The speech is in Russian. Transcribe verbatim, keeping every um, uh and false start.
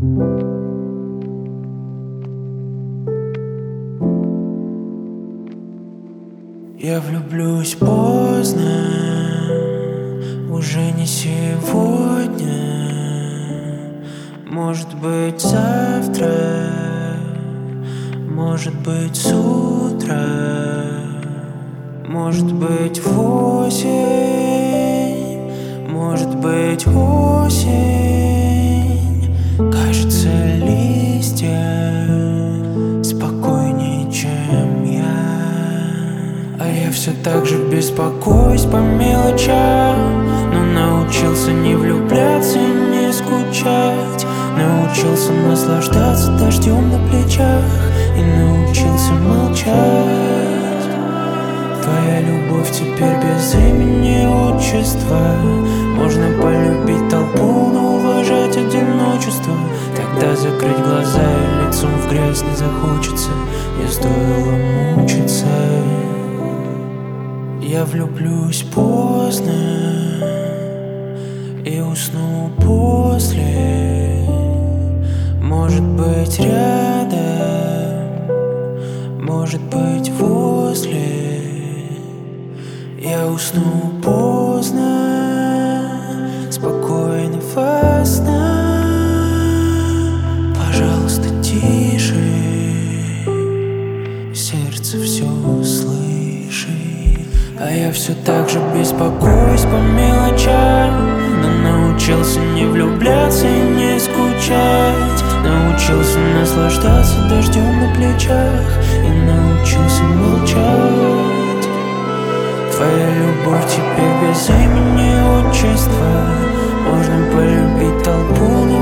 Я влюблюсь поздно, уже не сегодня. Может быть завтра, может быть с утра, может быть восемь, может быть осень. Кажется, листья спокойнее, чем я. А я все так же беспокоюсь по мелочам, но научился не влюбляться и не скучать. Научился наслаждаться дождем на плечах и научился молчать. Твоя любовь теперь без имени, отчества. Можно полюбить толпу, но уважать одиночество. Тогда закрыть глаза и лицом в грязь не захочется. Не стоило мучиться. Я влюблюсь поздно и усну после. Может быть рядом, может быть возле. Я усну поздно, спокойно во сна. Пожалуйста, тише, сердце все слышит. А я все так же беспокоюсь по мелочам, но научился не влюбляться и не скучать. Научился наслаждаться дождем на плечах и научился молчать. Твоя любовь теперь без имени, отчества. Можно полюбить толпу, но